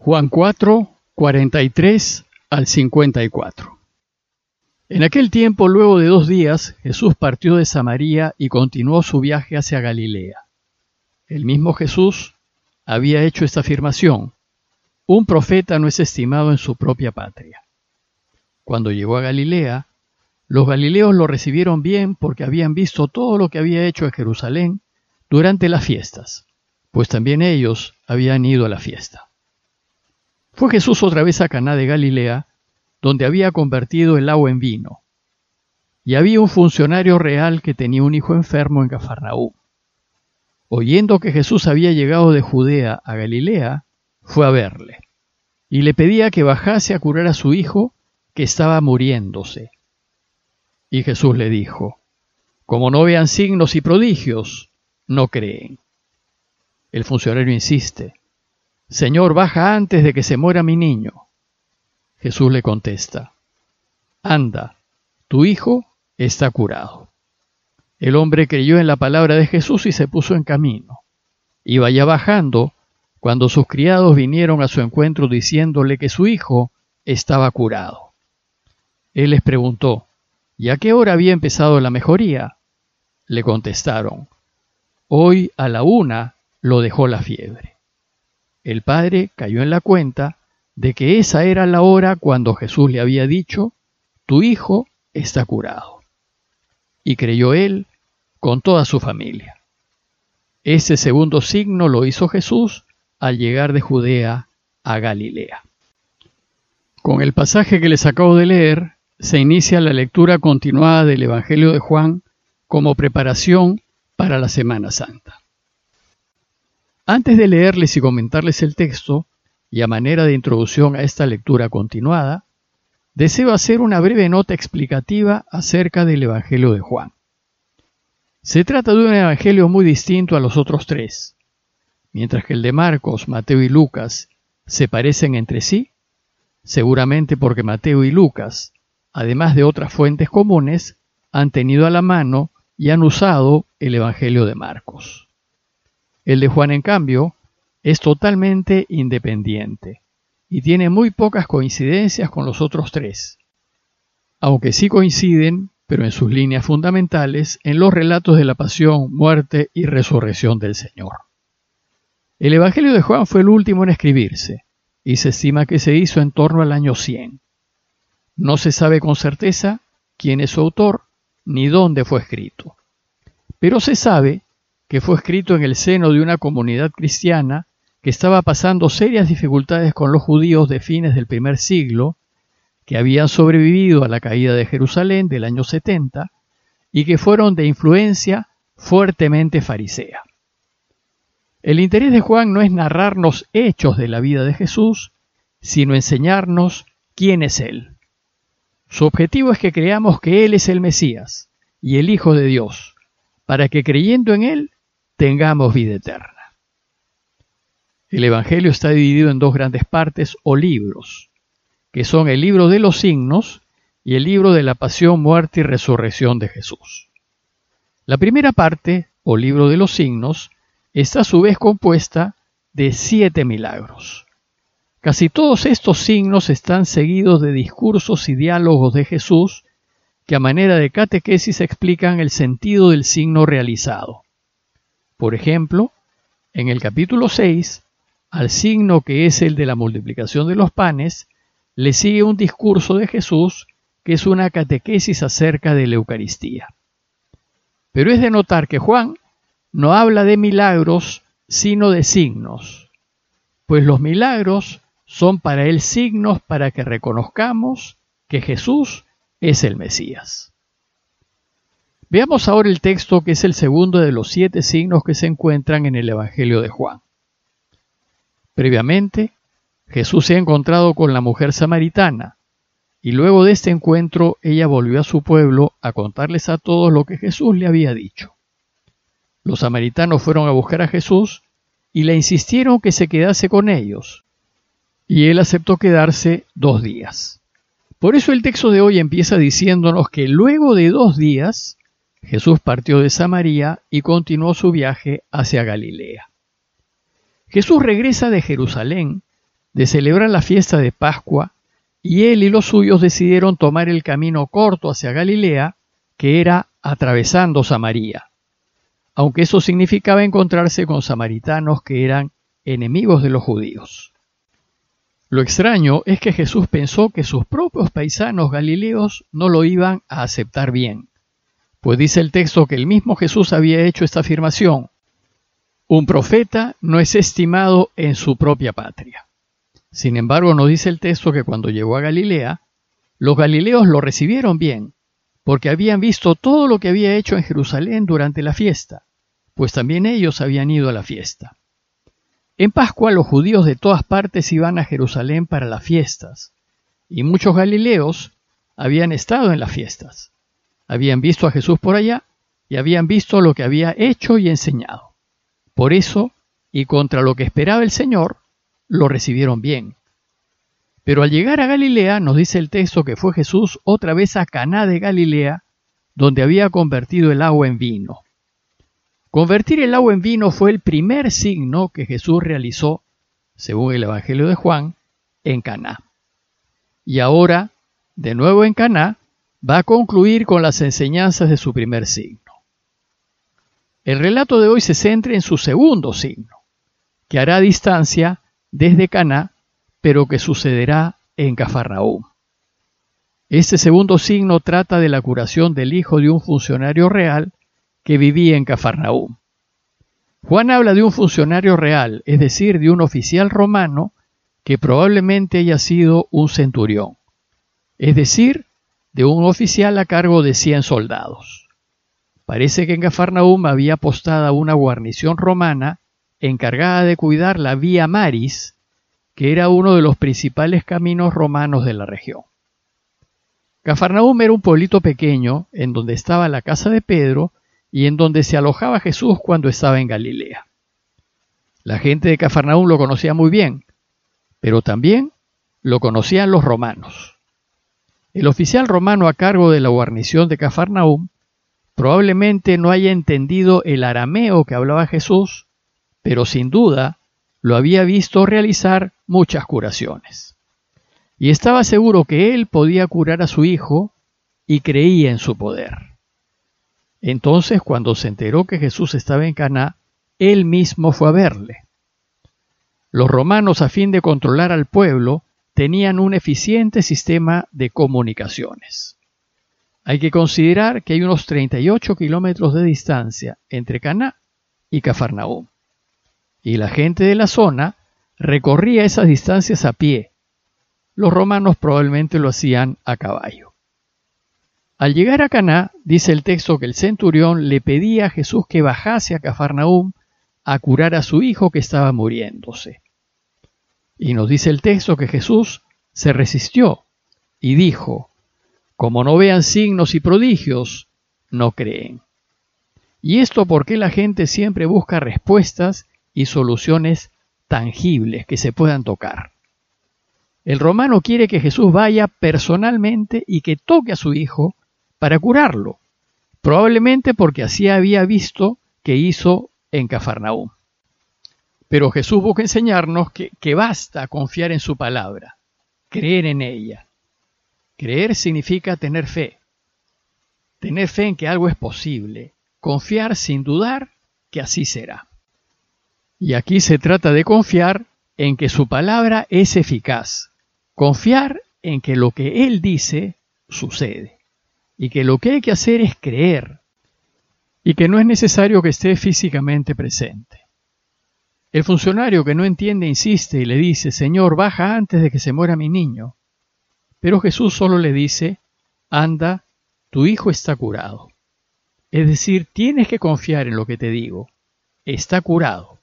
Juan 4, 43 al 54. En aquel tiempo, luego de 2 días, Jesús partió de Samaria y continuó su viaje hacia Galilea. El mismo Jesús había hecho esta afirmación: un profeta no es estimado en su propia patria. Cuando llegó a Galilea, los galileos lo recibieron bien porque habían visto todo lo que había hecho en Jerusalén durante las fiestas, pues también ellos habían ido a la fiesta. Fue Jesús otra vez a Caná de Galilea, donde había convertido el agua en vino. Y había un funcionario real que tenía un hijo enfermo en Cafarnaúm. Oyendo que Jesús había llegado de Judea a Galilea, fue a verle, y le pedía que bajase a curar a su hijo, que estaba muriéndose. Y Jesús le dijo: como no vean signos y prodigios, no creen. El funcionario insiste: Señor, baja antes de que se muera mi niño. Jesús le contesta: anda, tu hijo está curado. El hombre creyó en la palabra de Jesús y se puso en camino. Iba ya bajando cuando sus criados vinieron a su encuentro diciéndole que su hijo estaba curado. Él les preguntó: ¿y a qué hora había empezado la mejoría? Le contestaron: hoy a la 1 lo dejó la fiebre. El padre cayó en la cuenta de que esa era la hora cuando Jesús le había dicho: tu hijo está curado. Y creyó él con toda su familia. Ese segundo signo lo hizo Jesús al llegar de Judea a Galilea. Con el pasaje que les acabo de leer, se inicia la lectura continuada del Evangelio de Juan como preparación para la Semana Santa. Antes de leerles y comentarles el texto, y a manera de introducción a esta lectura continuada, deseo hacer una breve nota explicativa acerca del Evangelio de Juan. Se trata de un evangelio muy distinto a los otros 3. Mientras que el de Marcos, Mateo y Lucas se parecen entre sí, seguramente porque Mateo y Lucas, además de otras fuentes comunes, han tenido a la mano y han usado el Evangelio de Marcos. El de Juan, en cambio, es totalmente independiente y tiene muy pocas coincidencias con los otros 3, aunque sí coinciden, pero en sus líneas fundamentales, en los relatos de la pasión, muerte y resurrección del Señor. El Evangelio de Juan fue el último en escribirse y se estima que se hizo en torno al año 100. No se sabe con certeza quién es su autor ni dónde fue escrito, pero se sabe que fue escrito en el seno de una comunidad cristiana que estaba pasando serias dificultades con los judíos de fines del primer siglo, que habían sobrevivido a la caída de Jerusalén del año 70 y que fueron de influencia fuertemente farisea. El interés de Juan no es narrarnos hechos de la vida de Jesús, sino enseñarnos quién es Él. Su objetivo es que creamos que Él es el Mesías y el Hijo de Dios, para que creyendo en Él tengamos vida eterna. El Evangelio está dividido en 2 grandes partes o libros, que son el libro de los signos y el libro de la pasión, muerte y resurrección de Jesús. La primera parte, o libro de los signos, está a su vez compuesta de 7 milagros. Casi todos estos signos están seguidos de discursos y diálogos de Jesús que a manera de catequesis explican el sentido del signo realizado. Por ejemplo, en el capítulo 6, al signo que es el de la multiplicación de los panes, le sigue un discurso de Jesús que es una catequesis acerca de la Eucaristía. Pero es de notar que Juan no habla de milagros, sino de signos, pues los milagros son para él signos para que reconozcamos que Jesús es el Mesías. Veamos ahora el texto que es el segundo de los 7 signos que se encuentran en el Evangelio de Juan. Previamente, Jesús se ha encontrado con la mujer samaritana, y luego de este encuentro ella volvió a su pueblo a contarles a todos lo que Jesús le había dicho. Los samaritanos fueron a buscar a Jesús y le insistieron que se quedase con ellos, y él aceptó quedarse 2 días. Por eso el texto de hoy empieza diciéndonos que luego de 2 días, Jesús partió de Samaria y continuó su viaje hacia Galilea. Jesús regresa de Jerusalén de celebrar la fiesta de Pascua, y él y los suyos decidieron tomar el camino corto hacia Galilea, que era atravesando Samaria, aunque eso significaba encontrarse con samaritanos que eran enemigos de los judíos. Lo extraño es que Jesús pensó que sus propios paisanos galileos no lo iban a aceptar bien, pues dice el texto que el mismo Jesús había hecho esta afirmación: un profeta no es estimado en su propia patria. Sin embargo, nos dice el texto que cuando llegó a Galilea, los galileos lo recibieron bien, porque habían visto todo lo que había hecho en Jerusalén durante la fiesta, pues también ellos habían ido a la fiesta. En Pascua los judíos de todas partes iban a Jerusalén para las fiestas, y muchos galileos habían estado en las fiestas. Habían visto a Jesús por allá y habían visto lo que había hecho y enseñado. Por eso, y contra lo que esperaba el Señor, lo recibieron bien. Pero al llegar a Galilea, nos dice el texto que fue Jesús otra vez a Caná de Galilea, donde había convertido el agua en vino. Convertir el agua en vino fue el primer signo que Jesús realizó, según el Evangelio de Juan, en Caná. Y ahora, de nuevo en Caná, va a concluir con las enseñanzas de su primer signo. El relato de hoy se centra en su segundo signo, que hará distancia desde Caná, pero que sucederá en Cafarnaúm. Este segundo signo trata de la curación del hijo de un funcionario real que vivía en Cafarnaúm. Juan habla de un funcionario real, es decir, de un oficial romano que probablemente haya sido un centurión, es decir, de un oficial a cargo de 100 soldados. Parece que en Cafarnaúm había postada una guarnición romana encargada de cuidar la Vía Maris, que era uno de los principales caminos romanos de la región. Cafarnaúm era un pueblito pequeño en donde estaba la casa de Pedro y en donde se alojaba Jesús cuando estaba en Galilea. La gente de Cafarnaúm lo conocía muy bien, pero también lo conocían los romanos. El oficial romano a cargo de la guarnición de Cafarnaúm probablemente no haya entendido el arameo que hablaba Jesús, pero sin duda lo había visto realizar muchas curaciones. Y estaba seguro que él podía curar a su hijo y creía en su poder. Entonces, cuando se enteró que Jesús estaba en Caná, él mismo fue a verle. Los romanos, a fin de controlar al pueblo, tenían un eficiente sistema de comunicaciones. Hay que considerar que hay unos 38 kilómetros de distancia entre Caná y Cafarnaúm. Y la gente de la zona recorría esas distancias a pie. Los romanos probablemente lo hacían a caballo. Al llegar a Caná, dice el texto que el centurión le pedía a Jesús que bajase a Cafarnaúm a curar a su hijo que estaba muriéndose. Y nos dice el texto que Jesús se resistió y dijo: como no vean signos y prodigios, no creen. Y esto porque la gente siempre busca respuestas y soluciones tangibles que se puedan tocar. El romano quiere que Jesús vaya personalmente y que toque a su hijo para curarlo, probablemente porque así había visto que hizo en Cafarnaúm. Pero Jesús busca enseñarnos que basta confiar en su palabra, creer en ella. Creer significa tener fe en que algo es posible, confiar sin dudar que así será. Y aquí se trata de confiar en que su palabra es eficaz, confiar en que lo que Él dice sucede, y que lo que hay que hacer es creer, y que no es necesario que esté físicamente presente. El funcionario que no entiende insiste y le dice: Señor, baja antes de que se muera mi niño. Pero Jesús solo le dice: anda, tu hijo está curado. Es decir, tienes que confiar en lo que te digo. Está curado.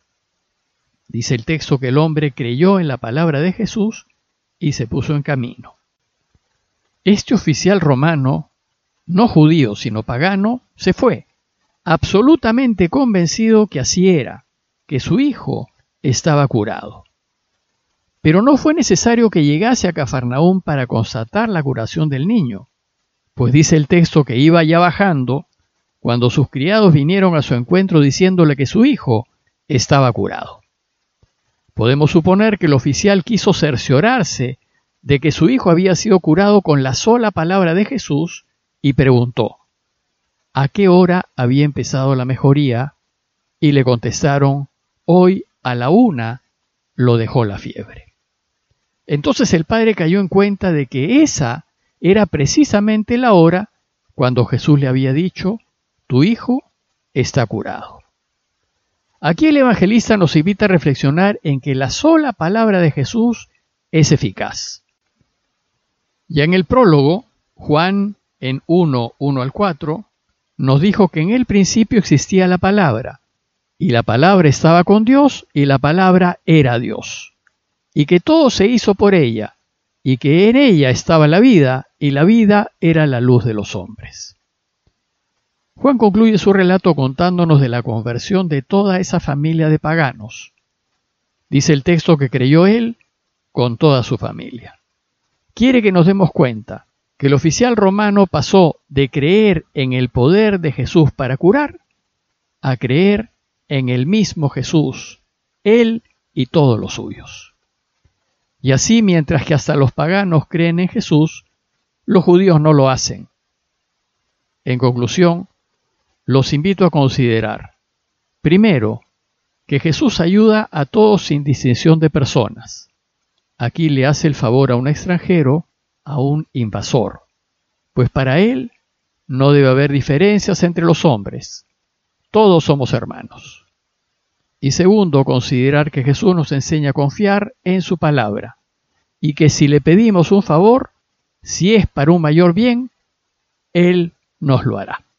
Dice el texto que el hombre creyó en la palabra de Jesús y se puso en camino. Este oficial romano, no judío sino pagano, se fue, absolutamente convencido que así era, que su hijo estaba curado. Pero no fue necesario que llegase a Cafarnaúm para constatar la curación del niño, pues dice el texto que iba ya bajando cuando sus criados vinieron a su encuentro diciéndole que su hijo estaba curado. Podemos suponer que el oficial quiso cerciorarse de que su hijo había sido curado con la sola palabra de Jesús y preguntó, ¿a qué hora había empezado la mejoría? Y le contestaron, hoy a la 1 lo dejó la fiebre. Entonces el padre cayó en cuenta de que esa era precisamente la hora cuando Jesús le había dicho, tu hijo está curado. Aquí el evangelista nos invita a reflexionar en que la sola palabra de Jesús es eficaz. Ya en el prólogo, Juan en 1:1 al 4, nos dijo que en el principio existía la palabra, y la palabra estaba con Dios, y la palabra era Dios, y que todo se hizo por ella, y que en ella estaba la vida, y la vida era la luz de los hombres. Juan concluye su relato contándonos de la conversión de toda esa familia de paganos. Dice el texto que creyó él con toda su familia. Quiere que nos demos cuenta que el oficial romano pasó de creer en el poder de Jesús para curar a creer en el mismo Jesús, él y todos los suyos. Y así, mientras que hasta los paganos creen en Jesús, los judíos no lo hacen. En conclusión, los invito a considerar, primero, que Jesús ayuda a todos sin distinción de personas. Aquí le hace el favor a un extranjero, a un invasor, pues para él no debe haber diferencias entre los hombres. Todos somos hermanos. Y segundo, considerar que Jesús nos enseña a confiar en su palabra y que si le pedimos un favor, si es para un mayor bien, Él nos lo hará.